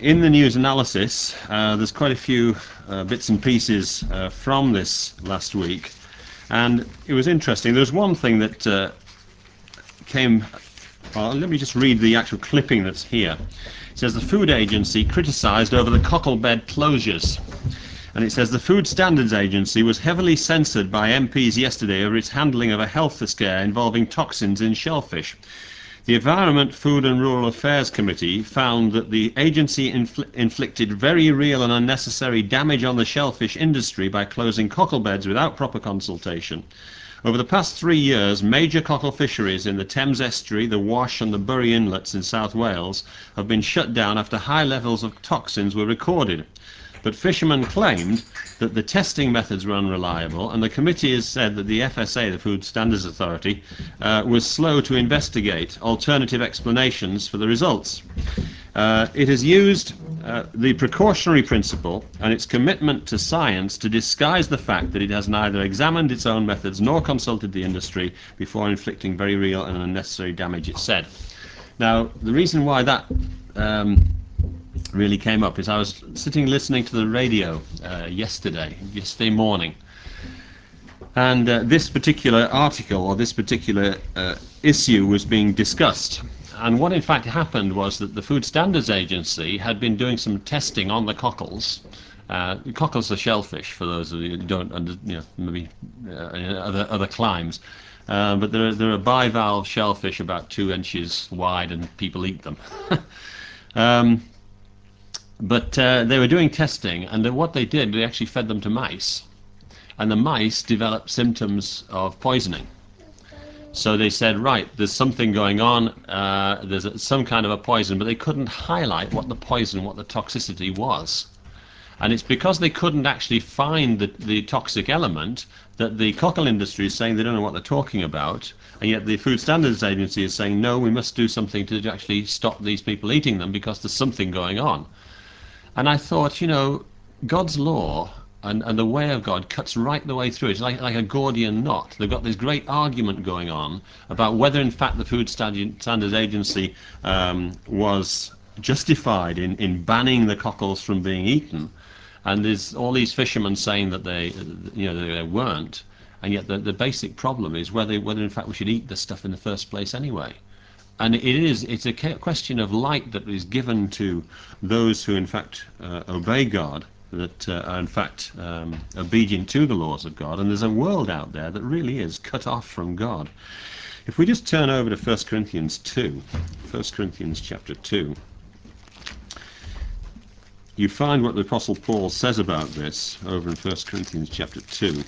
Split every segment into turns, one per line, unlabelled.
in the news analysis, there's quite a few bits and pieces from this last week, and it was interesting. There's one thing that came. Well, let me just read the actual clipping that's here. It says the Food Agency criticised over the cockle bed closures. And it says the Food Standards Agency was heavily censored by MPs yesterday over its handling of a health scare involving toxins in shellfish. The Environment, Food and Rural Affairs Committee found that the agency inflicted very real and unnecessary damage on the shellfish industry by closing cockle beds without proper consultation. Over the past 3 years, major cockle fisheries in the Thames Estuary, the Wash and the Bury Inlets in South Wales have been shut down after high levels of toxins were recorded. But fishermen claimed that the testing methods were unreliable, and the committee has said that the FSA, the Food Standards Authority, was slow to investigate alternative explanations for the results. It has used the precautionary principle and its commitment to science to disguise the fact that it has neither examined its own methods nor consulted the industry before inflicting very real and unnecessary damage, it said. Now, the reason why that really came up is I was sitting listening to the radio yesterday morning, and this particular article or this particular issue was being discussed. And what in fact happened was that the Food Standards Agency had been doing some testing on the cockles. Cockles are shellfish, for those of you who don't maybe other climes. But they're a bivalve shellfish about 2 inches wide, and people eat them. But they were doing testing, and what they did, they actually fed them to mice, and the mice developed symptoms of poisoning. So they said, right, there's something going on, there's some kind of a poison, but they couldn't highlight what the poison, what the toxicity was. And it's because they couldn't actually find the toxic element that the cockle industry is saying they don't know what they're talking about, and yet the Food Standards Agency is saying, no, we must do something to actually stop these people eating them because there's something going on. And I thought, God's law and the way of God cuts right the way through. It's like a Gordian knot. They've got this great argument going on about whether in fact the Food Standards Agency was justified in banning the cockles from being eaten. And there's all these fishermen saying that they weren't. And yet the basic problem is whether in fact we should eat this stuff in the first place anyway. And it's a question of light that is given to those who in fact obey God, that are in fact obedient to the laws of God, and there's a world out there that really is cut off from God. If we just turn over to 1 Corinthians 2, 1 Corinthians chapter 2, you find what the Apostle Paul says about this over in 1 Corinthians chapter 2.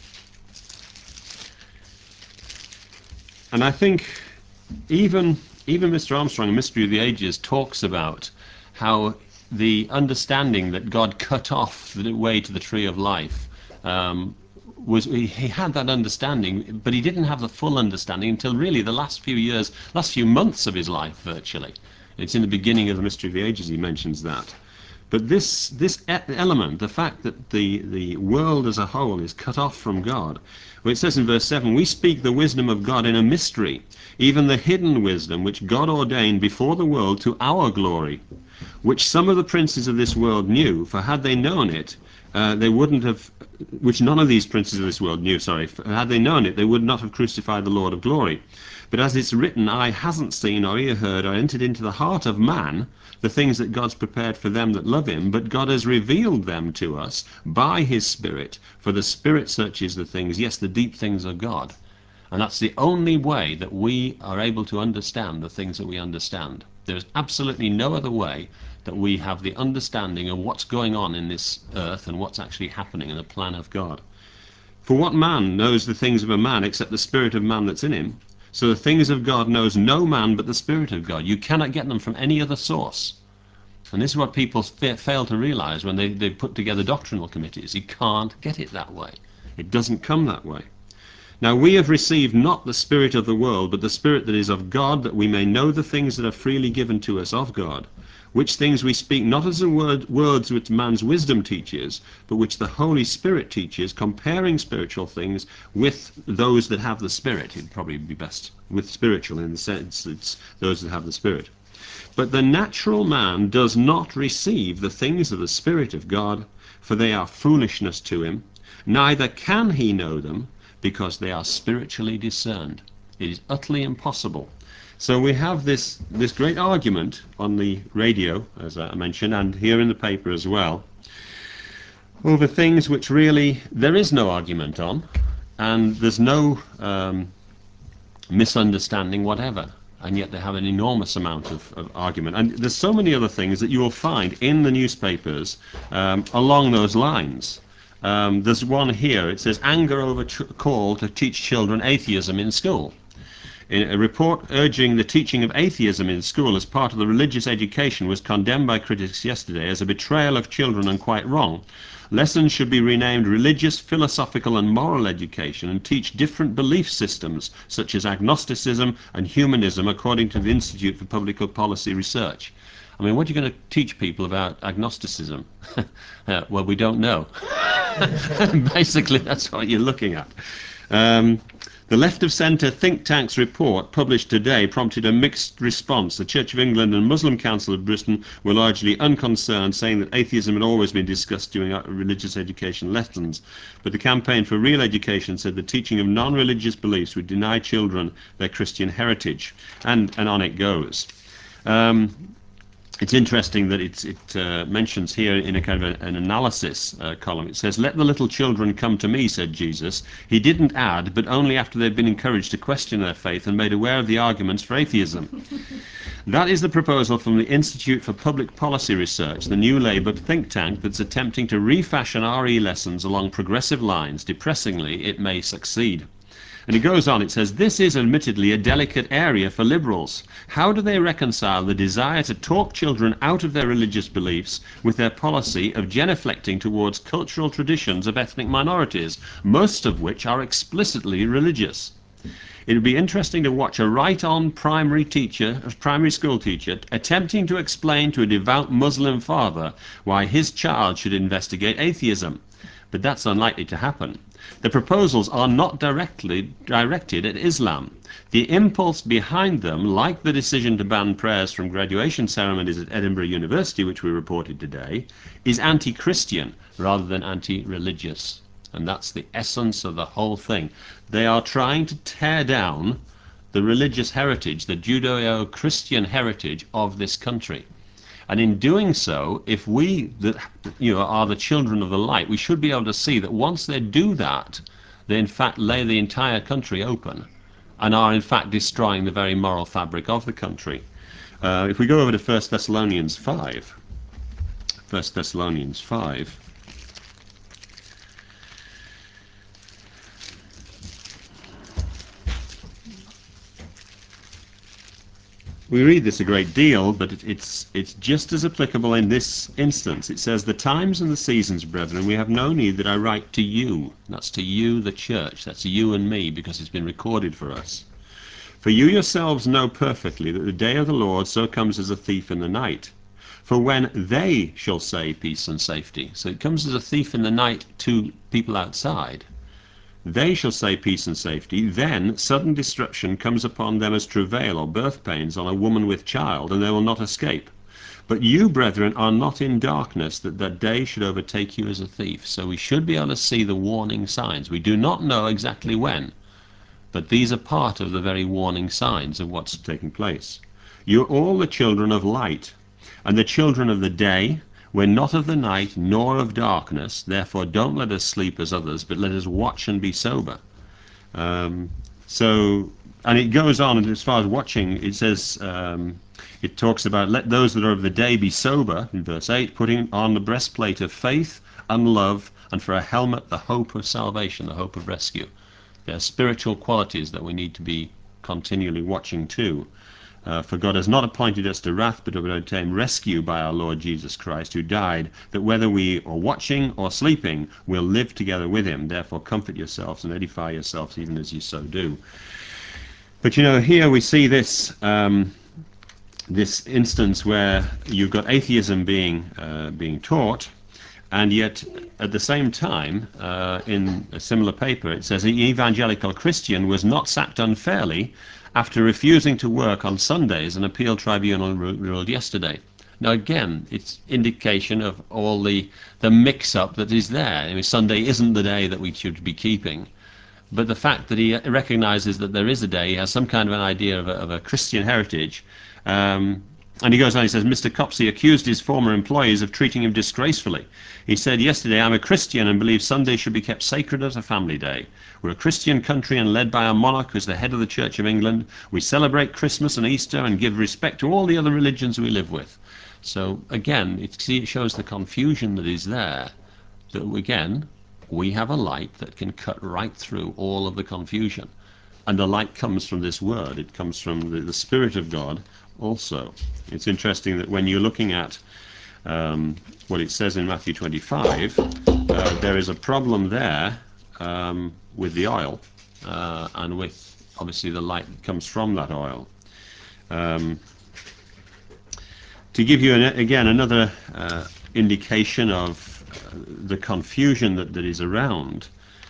And I think even Mr. Armstrong in Mystery of the Ages talks about how the understanding that God cut off the way to the tree of life he had that understanding, but he didn't have the full understanding until really the last few months of his life, virtually. It's in the beginning of the Mystery of the Ages he mentions that. But this element, the fact that the world as a whole is cut off from God, well, it says in verse 7, we speak the wisdom of God in a mystery, even the hidden wisdom which God ordained before the world to our glory, which some of the princes of this world knew, for had they known it, they wouldn't have, which none of these princes of this world knew, had they known it, they would not have crucified the Lord of glory. But as it's written, eye hasn't seen or ear heard or entered into the heart of man the things that God's prepared for them that love him, but God has revealed them to us by his Spirit, for the Spirit searches the things, yes, the deep things of God. And that's the only way that we are able to understand the things that we understand. There is absolutely no other way that we have the understanding of what's going on in this earth and what's actually happening in the plan of God. For what man knows the things of a man except the spirit of man that's in him? So the things of God knows no man but the Spirit of God. You cannot get them from any other source. And this is what people fail to realize when they put together doctrinal committees. You can't get it that way. It doesn't come that way. Now we have received not the spirit of the world, but the Spirit that is of God, that we may know the things that are freely given to us of God, which things we speak not as the words which man's wisdom teaches, but which the Holy Spirit teaches, comparing spiritual things with those that have the Spirit. It'd probably be best with spiritual in the sense it's those that have the Spirit. But the natural man does not receive the things of the Spirit of God, for they are foolishness to him, neither can he know them, because they are spiritually discerned. It is utterly impossible. So we have this great argument on the radio, as I mentioned, and here in the paper as well, over things which really there is no argument on, and there's no misunderstanding whatever, and yet they have an enormous amount of argument. And there's so many other things that you will find in the newspapers along those lines. There's one here, it says, anger over call to teach children atheism in school. In a report urging the teaching of atheism in school as part of the religious education was condemned by critics yesterday as a betrayal of children and quite wrong. Lessons should be renamed religious, philosophical and moral education and teach different belief systems such as agnosticism and humanism according to the Institute for Public Policy Research. I mean, what are you going to teach people about agnosticism? Well, we don't know. Basically, that's what you're looking at. The left-of-centre think tank's report published today prompted a mixed response. The Church of England and Muslim Council of Britain were largely unconcerned, saying that atheism had always been discussed during religious education lessons. But the Campaign for Real Education said the teaching of non-religious beliefs would deny children their Christian heritage. And on it goes. It's interesting that it mentions here in a kind of an analysis column, it says, let the little children come to me, said Jesus. He didn't add, but only after they've been encouraged to question their faith and made aware of the arguments for atheism. That is the proposal from the Institute for Public Policy Research, the new Labour think tank that's attempting to refashion RE lessons along progressive lines. Depressingly, it may succeed. And it goes on, it says, this is admittedly a delicate area for liberals. How do they reconcile the desire to talk children out of their religious beliefs with their policy of genuflecting towards cultural traditions of ethnic minorities, most of which are explicitly religious? It would be interesting to watch a right-on primary school teacher attempting to explain to a devout Muslim father why his child should investigate atheism. But that's unlikely to happen. The proposals are not directly directed at Islam. The impulse behind them, like the decision to ban prayers from graduation ceremonies at Edinburgh University, which we reported today, is anti-Christian rather than anti-religious. And that's the essence of the whole thing. They are trying to tear down the religious heritage, the Judeo-Christian heritage of this country. And in doing so, if we that are the children of the light, we should be able to see that once they do that, they in fact lay the entire country open and are in fact destroying the very moral fabric of the country. If we go over to 1 Thessalonians 5, 1 Thessalonians 5, we read this a great deal, but it's just as applicable in this instance. It says, the times and the seasons, brethren, we have no need that I write to you. That's to you, the church. That's you and me, because it's been recorded for us. For you yourselves know perfectly that the day of the Lord so comes as a thief in the night. For when they shall say peace and safety, so it comes as a thief in the night to people outside, they shall say peace and safety, then sudden destruction comes upon them as travail or birth pains on a woman with child, and they will not escape. But you, brethren, are not in darkness, that that day should overtake you as a thief. So we should be able to see the warning signs. We do not know exactly when, but these are part of the very warning signs of what's taking place. You are all the children of light, and the children of the day. We're not of the night, nor of darkness. Therefore don't let us sleep as others, but let us watch and be sober. And it goes on, and as far as watching, it says, it talks about, let those that are of the day be sober, in verse 8, putting on the breastplate of faith and love, and for a helmet the hope of salvation, the hope of rescue. There are spiritual qualities that we need to be continually watching too. For God has not appointed us to wrath, but to obtain rescue by our Lord Jesus Christ, who died, that whether we are watching or sleeping, we'll live together with him. Therefore comfort yourselves and edify yourselves, even as you so do. But here we see this this instance where you've got atheism being taught, and yet at the same time, in a similar paper, it says the evangelical Christian was not sacked unfairly, after refusing to work on Sundays, an appeal tribunal ruled yesterday. Now again, it's indication of all the mix-up that is there. I mean, Sunday isn't the day that we should be keeping. But the fact that he recognizes that there is a day, he has some kind of an idea of a Christian heritage. And he goes on, he says, Mr. Copsey accused his former employees of treating him disgracefully. He said yesterday, I'm a Christian and believe Sunday should be kept sacred as a family day. We're a Christian country and led by our monarch, who's the head of the Church of England. We celebrate Christmas and Easter and give respect to all the other religions we live with. So again, it shows the confusion that is there, that again, we have a light that can cut right through all of the confusion. And the light comes from this word. It comes from the Spirit of God also. It's interesting that when you're looking at what it says in Matthew 25, there is a problem there with the oil and with, obviously, the light that comes from that oil. To give you, again, another indication of the confusion that is around,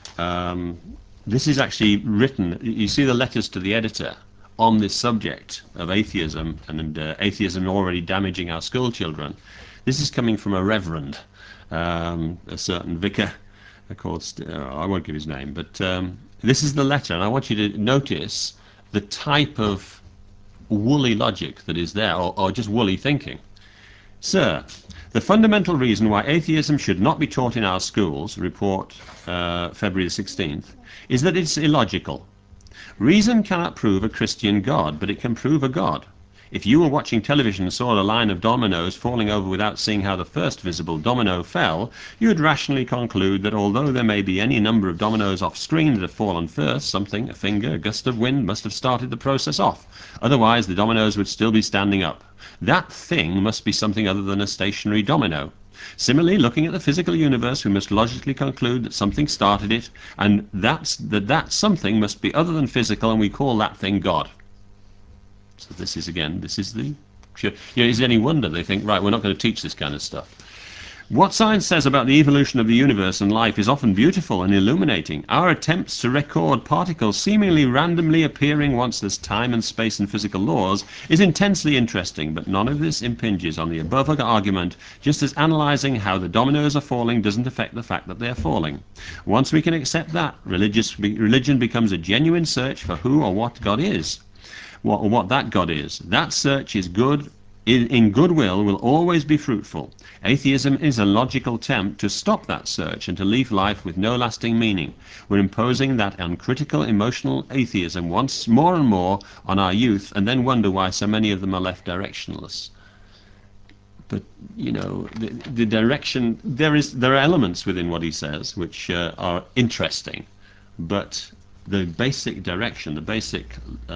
this is actually written, you see the letters to the editor on this subject of atheism and atheism already damaging our school children. This is coming from a reverend, a certain vicar called, I won't give his name, but this is the letter, and I want you to notice the type of woolly logic that is there, or just woolly thinking. Sir, the fundamental reason why atheism should not be taught in our schools, report February the 16th, is that it's illogical. Reason cannot prove a Christian God, but it can prove a God. If you were watching television and saw a line of dominoes falling over without seeing how the first visible domino fell, you would rationally conclude that although there may be any number of dominoes off screen that have fallen first, something, a finger, a gust of wind, must have started the process off. Otherwise, the dominoes would still be standing up. That thing must be something other than a stationary domino. Similarly, looking at the physical universe, we must logically conclude that something started it, and that something must be other than physical, and we call that thing God. So this is, again, this is the... is it any wonder they think, right, we're not going to teach this kind of stuff? What science says about the evolution of the universe and life is often beautiful and illuminating. Our attempts to record particles seemingly randomly appearing once there's time and space and physical laws is intensely interesting, but none of this impinges on the above argument, just as analysing how the dominoes are falling doesn't affect the fact that they're falling. Once we can accept that, religion becomes a genuine search for who or what God is. What that God is. That search is good, in goodwill will always be fruitful. Atheism is a logical attempt to stop that search and to leave life with no lasting meaning. We're imposing that uncritical emotional atheism once more and more on our youth, and then wonder why so many of them are left directionless. But, you know, the direction, there are elements within what he says which are interesting, but the basic direction, the basic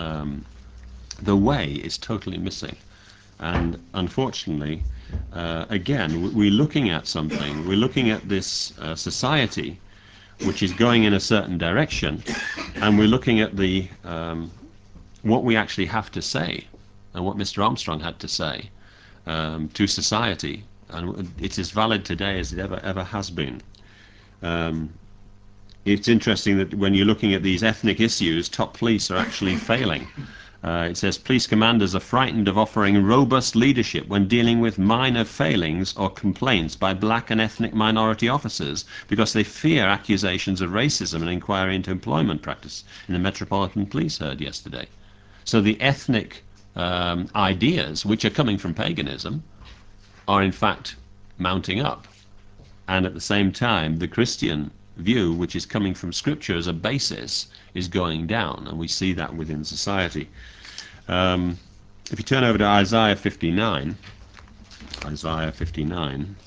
the way is totally missing. And unfortunately, again, we're looking at something, we're looking at this society which is going in a certain direction, and we're looking at the what we actually have to say, and what Mr. Armstrong had to say to society, and it's as valid today as it ever has been. It's interesting that when you're looking at these ethnic issues, top police are actually failing. It says police commanders are frightened of offering robust leadership when dealing with minor failings or complaints by black and ethnic minority officers because they fear accusations of racism and inquiry into employment practice in the Metropolitan Police heard yesterday. So the ethnic ideas, which are coming from paganism, are in fact mounting up. And at the same time, the Christian view, which is coming from Scripture as a basis, is going down, and we see that within society. If you turn over to Isaiah 59, Isaiah 59,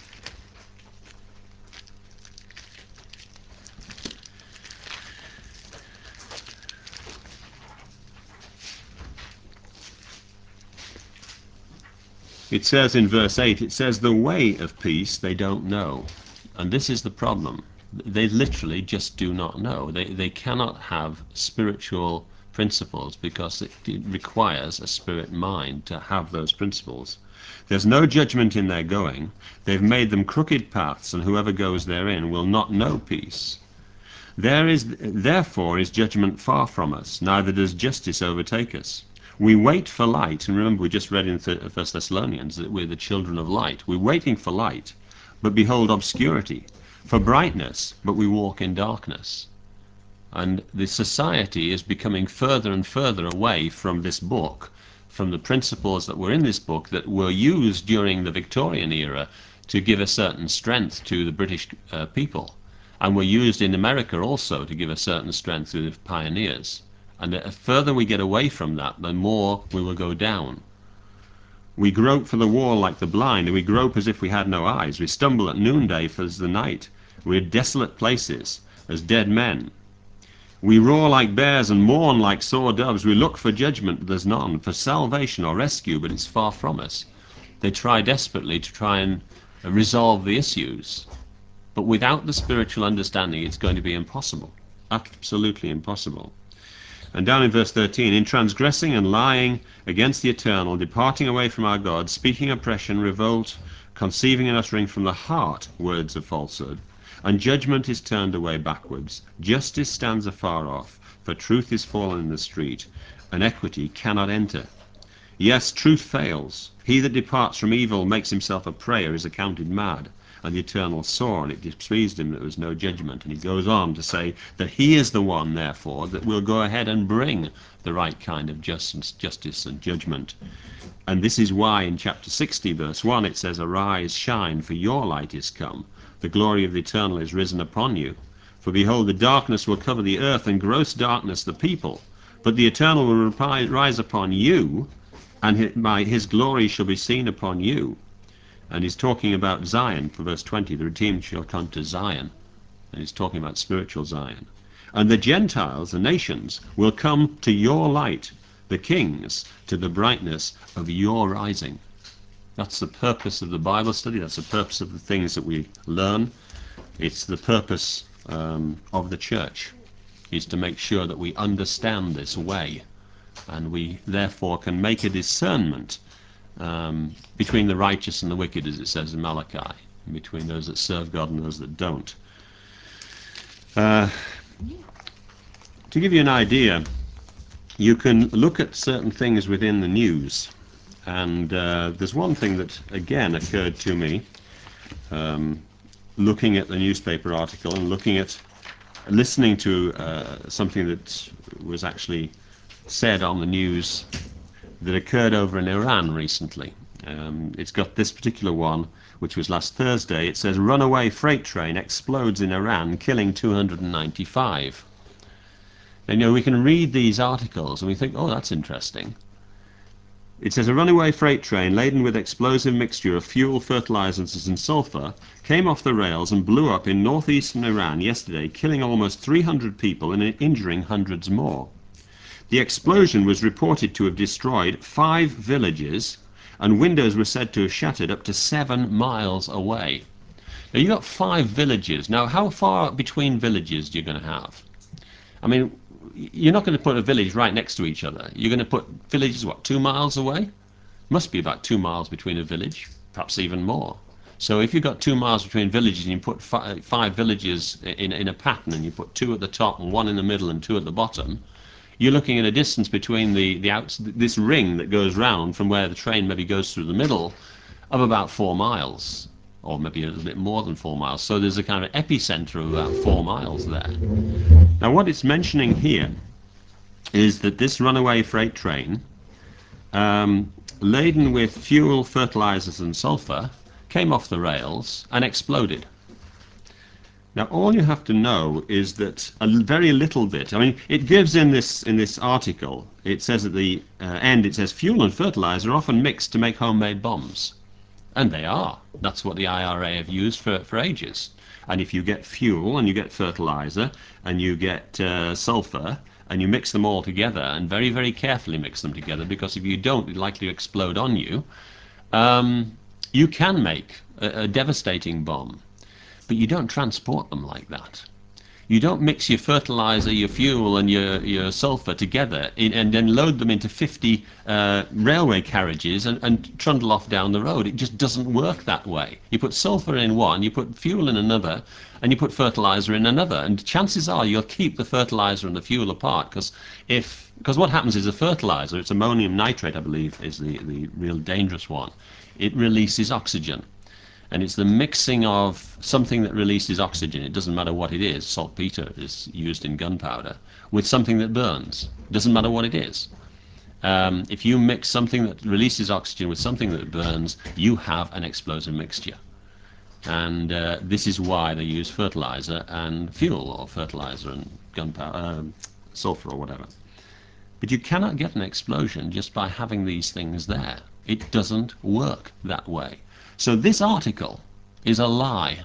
it says in verse 8, it says, the way of peace they don't know. And this is the problem. They literally just do not know. They cannot have spiritual principles because it requires a spirit mind to have those principles. There's no judgment in their going. They've made them crooked paths, and whoever goes therein will not know peace. Therefore is judgment far from us, neither does justice overtake us. We wait for light, and remember we just read in 1 Thessalonians that we're the children of light. We're waiting for light, but behold obscurity, for brightness, but we walk in darkness. And the society is becoming further and further away from this book, from the principles that were in this book that were used during the Victorian era to give a certain strength to the British people, and were used in America also to give a certain strength to the pioneers. And the further we get away from that, the more we will go down. We grope for the wall like the blind, and we grope as if we had no eyes. We stumble at noonday as the night. We are desolate places, as dead men. We roar like bears and mourn like sore doves. We look for judgment, but there's none, for salvation or rescue, but it's far from us. They try desperately to try and resolve the issues, but without the spiritual understanding, it's going to be impossible. Absolutely impossible. And down in verse 13, in transgressing and lying against the eternal, departing away from our God, speaking oppression, revolt, conceiving and uttering from the heart words of falsehood, and judgment is turned away backwards. Justice stands afar off, for truth is fallen in the street, and equity cannot enter. Yes, truth fails. He that departs from evil makes himself a prey, or is accounted mad. And the Eternal saw, and it displeased him that there was no judgment. And he goes on to say that he is the one, therefore, that will go ahead and bring the right kind of justice and judgment. And this is why in chapter 60, verse 1, it says, arise, shine, for your light is come. The glory of the Eternal is risen upon you. For behold, the darkness will cover the earth, and gross darkness the people. But the Eternal will rise upon you, and his glory shall be seen upon you. And he's talking about Zion, for verse 20, the redeemed shall come to Zion. And he's talking about spiritual Zion. And the Gentiles, the nations, will come to your light, the kings, to the brightness of your rising. That's the purpose of the Bible study. That's the purpose of the things that we learn. It's the purpose of the church, is to make sure that we understand this way, and we therefore can make a discernment between the righteous and the wicked, as it says in Malachi, and between those that serve God and those that don't. To give you an idea, you can look at certain things within the news, and there's one thing that again occurred to me looking at the newspaper article and listening to something that was actually said on the news that occurred over in Iran recently. It's got this particular one, which was last Thursday. It says, runaway freight train explodes in Iran, killing 295. And we can read these articles and we think, oh, that's interesting. It says, a runaway freight train laden with explosive mixture of fuel, fertilizers and sulfur came off the rails and blew up in northeastern Iran yesterday, killing almost 300 people and injuring hundreds more. The explosion was reported to have destroyed 5 villages, and windows were said to have shattered up to 7 miles away. Now, you've got 5 villages. Now, how far between villages are you going to have? I mean, you're not going to put a village right next to each other. You're going to put villages, what, 2 miles away? Must be about 2 miles between a village, perhaps even more. So if you've got 2 miles between villages and you put 5 villages in a pattern, and you put 2 at the top and 1 in the middle and 2 at the bottom, you're looking at a distance between this ring that goes round from where the train maybe goes through the middle of about 4 miles, or maybe a little bit more than 4 miles. So there's a kind of epicenter of about 4 miles there. Now what it's mentioning here is that this runaway freight train, laden with fuel, fertilizers and sulfur, came off the rails and exploded. Now, all you have to know is that a very little bit, I mean, it gives in this article, it says at the end, it says, fuel and fertilizer are often mixed to make homemade bombs. And they are. That's what the IRA have used for ages. And if you get fuel and you get fertilizer and you get sulfur and you mix them all together, and very, very carefully mix them together, because if you don't, it's likely to explode on you, you can make a devastating bomb. But you don't transport them like that. You don't mix your fertilizer, your fuel, and your sulfur together and then load them into 50 railway carriages and trundle off down the road. It just doesn't work that way. You put sulfur in one, you put fuel in another, and you put fertilizer in another. And chances are you'll keep the fertilizer and the fuel apart, because what happens is the fertilizer, it's ammonium nitrate, I believe, is the real dangerous one. It releases oxygen. And it's the mixing of something that releases oxygen, it doesn't matter what it is, saltpeter is used in gunpowder, with something that burns. It doesn't matter what it is. If you mix something that releases oxygen with something that burns, you have an explosive mixture. And this is why they use fertilizer and fuel, or fertilizer and gunpowder, sulfur or whatever. But you cannot get an explosion just by having these things there. It doesn't work that way. So this article is a lie.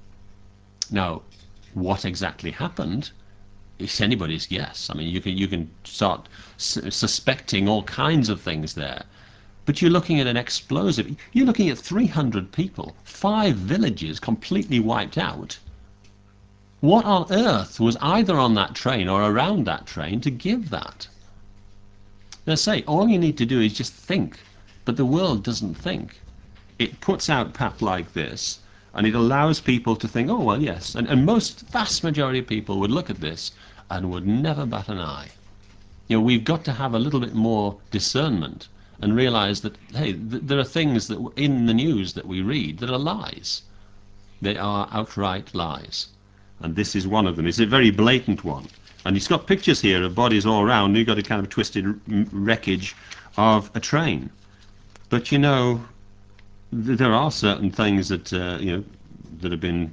Now, what exactly happened? It's anybody's guess. I mean, you can start suspecting all kinds of things there. But you're looking at an explosive. You're looking at 300 people, 5 villages completely wiped out. What on earth was either on that train or around that train to give that? Now, say, all you need to do is just think. But the world doesn't think. It puts out pap like this, and it allows people to think, oh, well, yes. And most, vast majority of people would look at this and would never bat an eye. You know, we've got to have a little bit more discernment and realize that, hey, there are things that in the news that we read that are lies. They are outright lies. And this is one of them. It's a very blatant one. And it's got pictures here of bodies all around. You've got a kind of twisted wreckage of a train. But, you know, there are certain things that that have been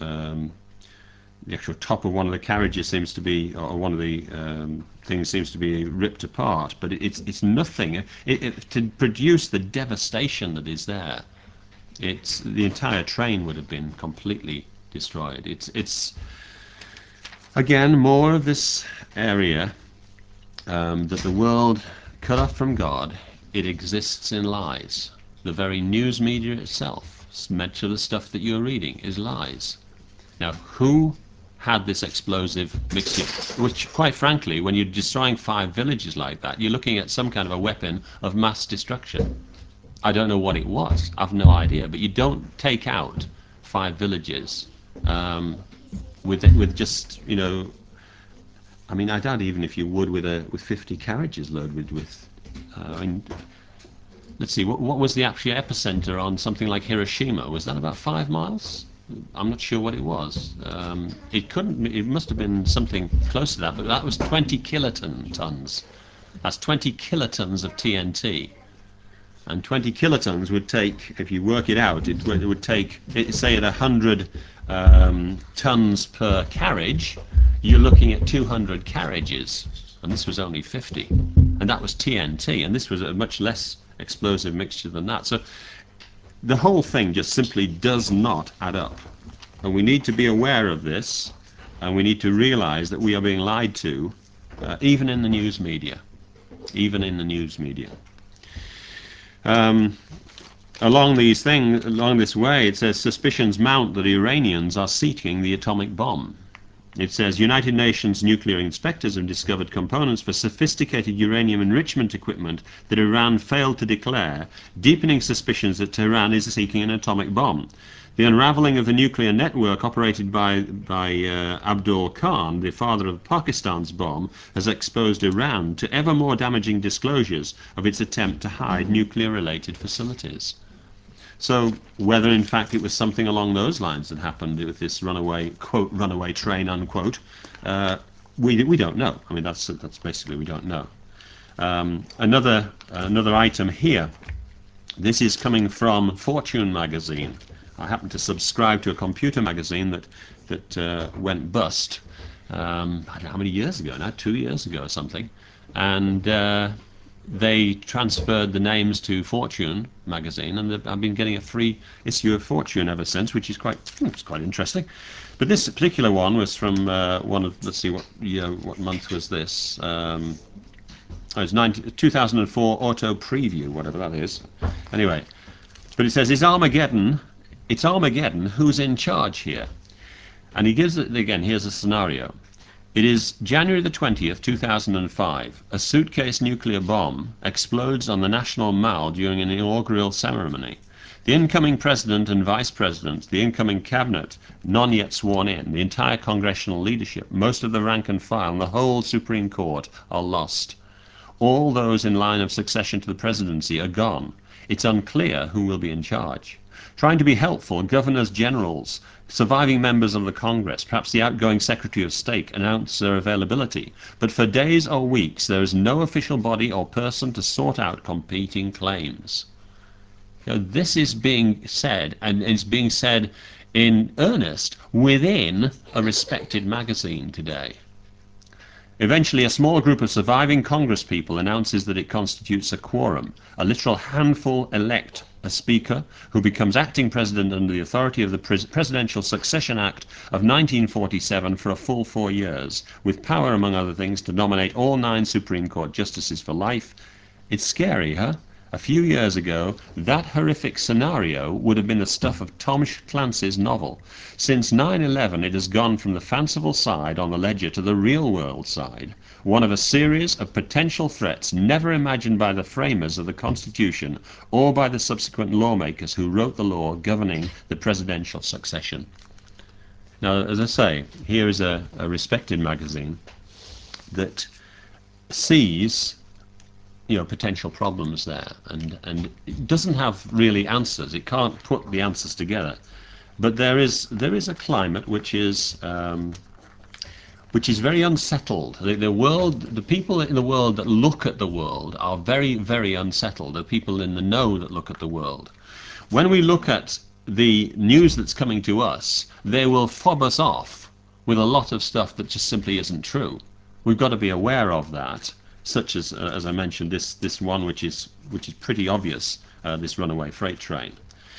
the actual top of one of the carriages seems to be, or one of the things seems to be ripped apart, but it's nothing to produce the devastation that is there. It's the entire train would have been completely destroyed. It's again more of this area that the world cut off from God. It exists in lies. The very news media itself, much of the stuff that you're reading is lies. Now, who had this explosive mixture? Which, quite frankly, when you're destroying 5 villages like that, you're looking at some kind of a weapon of mass destruction. I don't know what it was. I've no idea. But you don't take out 5 villages with just, you know. I mean, I doubt even if you would with 50 carriages loaded with. I mean, let's see, what was the actual epicenter on something like Hiroshima? Was that about 5 miles? I'm not sure what it was. It must have been something close to that, but that was 20 kilotons. That's 20 kilotons of TNT. And 20 kilotons would take, if you work it out, it would take, say at 100 tons per carriage, you're looking at 200 carriages. And this was only 50. And that was TNT, and this was a much less explosive mixture than that. So the whole thing just simply does not add up. And we need to be aware of this, and we need to realize that we are being lied to, even in the news media. Even in the news media. Along this way, it says suspicions mount that Iranians are seeking the atomic bomb. It says United Nations nuclear inspectors have discovered components for sophisticated uranium enrichment equipment that Iran failed to declare, deepening suspicions that Tehran is seeking an atomic bomb. The unraveling of the nuclear network operated by Abdul Khan, the father of Pakistan's bomb, has exposed Iran to ever more damaging disclosures of its attempt to hide nuclear-related facilities. So whether in fact it was something along those lines that happened with this runaway, quote, runaway train, unquote, we don't know. I mean, that's basically, we don't know. Another item here. This is coming from Fortune magazine. I happen to subscribe to a computer magazine that went bust. I don't know how many years ago now, 2 years ago or something, and they transferred the names to Fortune magazine, and I've been getting a free issue of Fortune ever since, which is quite interesting. But this particular one was from one of, let's see, what month was this? It was 2004 Auto Preview, whatever that is. Anyway, but it says, it's Armageddon, who's in charge here? And he gives it again. Here's a scenario. It is January the 20th, 2005. A suitcase nuclear bomb explodes on the National Mall during an inaugural ceremony. The incoming president and vice president, the incoming cabinet, none yet sworn in, the entire congressional leadership, most of the rank and file, and the whole Supreme Court are lost. All those in line of succession to the presidency are gone. It's unclear who will be in charge. Trying to be helpful, governors generals, surviving members of the Congress, perhaps the outgoing Secretary of State, announce their availability. But for days or weeks there is no official body or person to sort out competing claims. This is being said, and it's being said in earnest within a respected magazine today. Eventually, a small group of surviving congresspeople announces that it constitutes a quorum. A literal handful elect a speaker who becomes acting president under the authority of the Presidential Succession Act of 1947 for a full 4 years, with power, among other things, to nominate all 9 Supreme Court justices for life. It's scary, huh? A few years ago, that horrific scenario would have been the stuff of Tom Clancy's novel. Since 9/11, it has gone from the fanciful side on the ledger to the real-world side, one of a series of potential threats never imagined by the framers of the Constitution or by the subsequent lawmakers who wrote the law governing the presidential succession. Now, as I say, here is a respected magazine that sees potential problems there, and it doesn't have really answers. It can't put the answers together, but there is a climate which is very unsettled. The people in the world that look at the world are very, very unsettled. The people in the know that look at the world. When we look at the news that's coming to us, they will fob us off with a lot of stuff that just simply isn't true. We've got to be aware of that. Such as I mentioned, this one which is pretty obvious, this runaway freight train.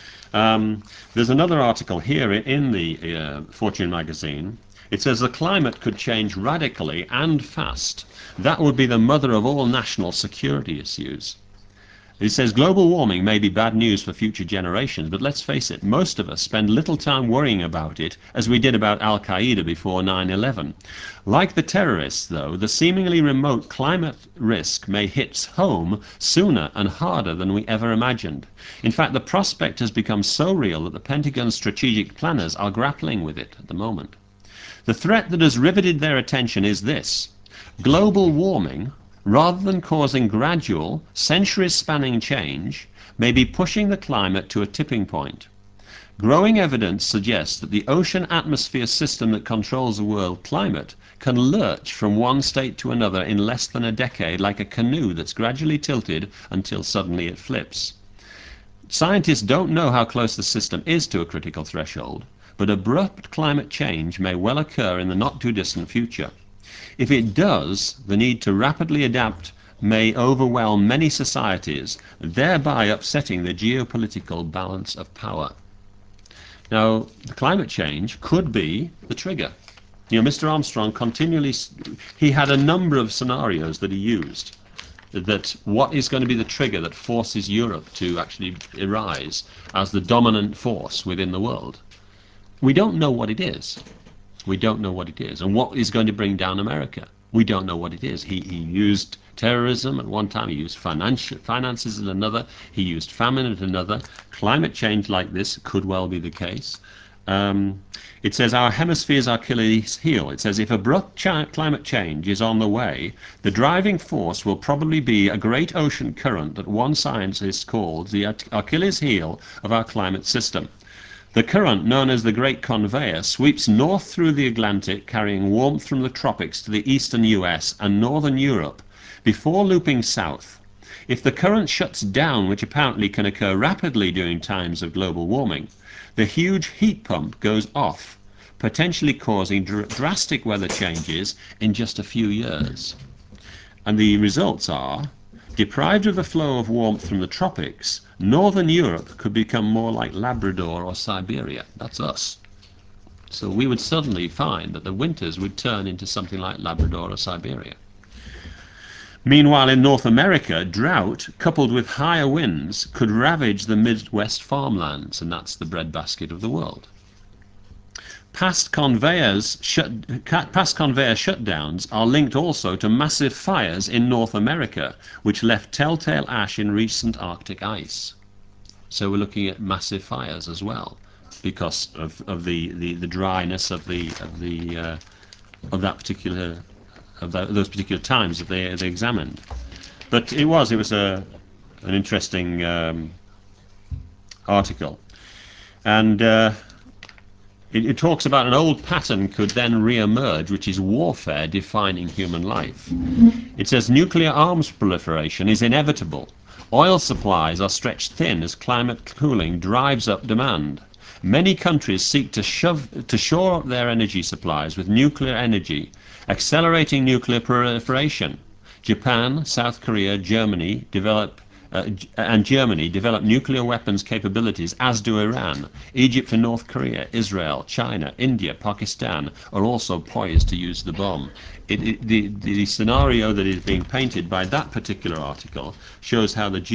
There's another article here in the Fortune magazine. It says the climate could change radically and fast. That would be the mother of all national security issues. It says global warming may be bad news for future generations, but let's face it, most of us spend little time worrying about it as we did about Al-Qaeda before 9/11. Like the terrorists, though, the seemingly remote climate risk may hit home sooner and harder than we ever imagined. In fact, the prospect has become so real that the Pentagon's strategic planners are grappling with it at the moment. The threat that has riveted their attention is this: global warming, rather than causing gradual, centuries-spanning change, may be pushing the climate to a tipping point. Growing evidence suggests that the ocean-atmosphere system that controls the world climate can lurch from one state to another in less than a decade, like a canoe that's gradually tilted until suddenly it flips. Scientists don't know how close the system is to a critical threshold, but abrupt climate change may well occur in the not-too-distant future. If it does, the need to rapidly adapt may overwhelm many societies, thereby upsetting the geopolitical balance of power. Now, the climate change could be the trigger. Mr. Armstrong he had a number of scenarios that he used, that what is going to be the trigger that forces Europe to actually arise as the dominant force within the world. We don't know what it is. We don't know what it is. And what is going to bring down America? We don't know what it is. He used terrorism at one time. He used finances at another. He used famine at another. Climate change like this could well be the case. It says our hemisphere's Achilles heel. It says if abrupt climate change is on the way, the driving force will probably be a great ocean current that one scientist calls the Achilles heel of our climate system. The current, known as the Great Conveyor, sweeps north through the Atlantic, carrying warmth from the tropics to the eastern US and northern Europe, before looping south. If the current shuts down, which apparently can occur rapidly during times of global warming, the huge heat pump goes off, potentially causing drastic weather changes in just a few years. And the results are, deprived of the flow of warmth from the tropics, northern Europe could become more like Labrador or Siberia. That's us. So we would suddenly find that the winters would turn into something like Labrador or Siberia. Meanwhile, in North America, drought, coupled with higher winds, could ravage the Midwest farmlands, and that's the breadbasket of the world. Past conveyor shutdowns are linked also to massive fires in North America, which left telltale ash in recent Arctic ice. So we're looking at massive fires as well, because of the dryness of that particular those particular times that they examined. But it was an interesting article, and it talks about an old pattern could then re-emerge, which is warfare defining human life. It says nuclear arms proliferation is inevitable. Oil supplies are stretched thin as climate cooling drives up demand. Many countries seek to shore up their energy supplies with nuclear energy, accelerating nuclear proliferation. Japan, South Korea, Germany develop nuclear weapons capabilities, as do Iran. Egypt and North Korea, Israel, China, India, Pakistan are also poised to use the bomb. The scenario that is being painted by that particular article shows how the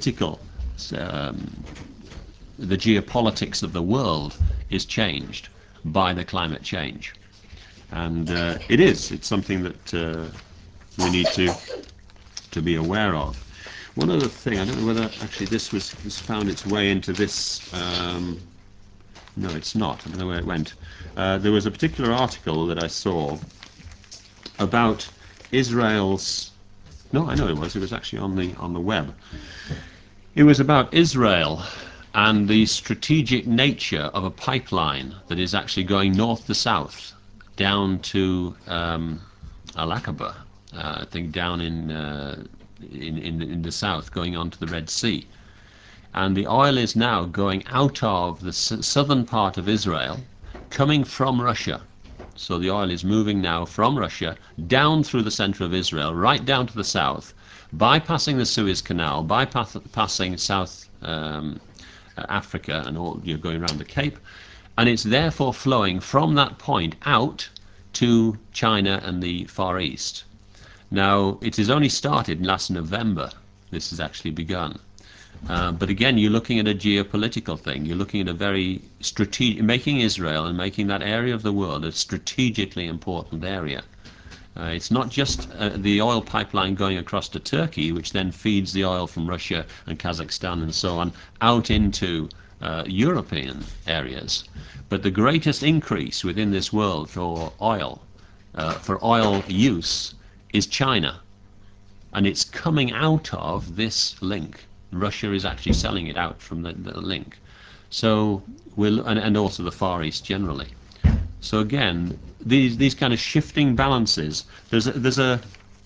geopolitics of the world is changed by the climate change. And it's something that we need to be aware of. One other thing, I don't know whether actually this has found its way into this. No, it's not. I don't know where it went. There was a particular article that I saw about Israel's. No, I know it was. It was actually on the web. It was about Israel and the strategic nature of a pipeline that is actually going north to south down to Al-Aqaba, I think down in the south, going on to the Red Sea. And the oil is now going out of the southern part of Israel, coming from Russia. So the oil is moving now from Russia down through the center of Israel, right down to the south, bypassing the Suez Canal, bypassing South Africa, and all, going around the Cape, and it's therefore flowing from that point out to China and the Far East. Now, it has only started last November. This has actually begun. But again, you're looking at a geopolitical thing. You're looking at a very strategic, making Israel and making that area of the world a strategically important area. It's not just the oil pipeline going across to Turkey, which then feeds the oil from Russia and Kazakhstan and so on out into European areas. But the greatest increase within this world for oil use, is China. And it's coming out of this link. Russia is actually selling it out from the link. So and also the Far East generally. So again, these kind of shifting balances. There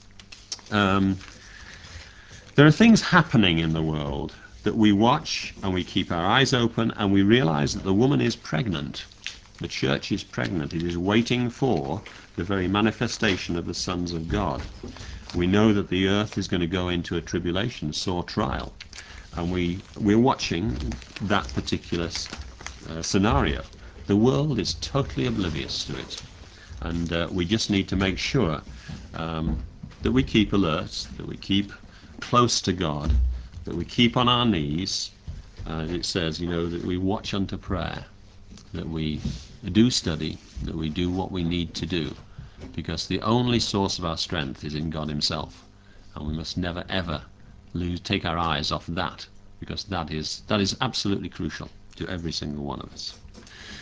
are things happening in the world that we watch and we keep our eyes open and we realize that the woman is pregnant. The church is pregnant. It is waiting for the very manifestation of the sons of God. We know that the earth is going to go into a tribulation, sore trial, and we're watching that particular scenario. The world is totally oblivious to it, and we just need to make sure that we keep alert, that we keep close to God, that we keep on our knees. It says, that we watch unto prayer, that we do study, that we do what we need to do, because the only source of our strength is in God himself, and we must never ever take our eyes off that, because that is absolutely crucial to every single one of us.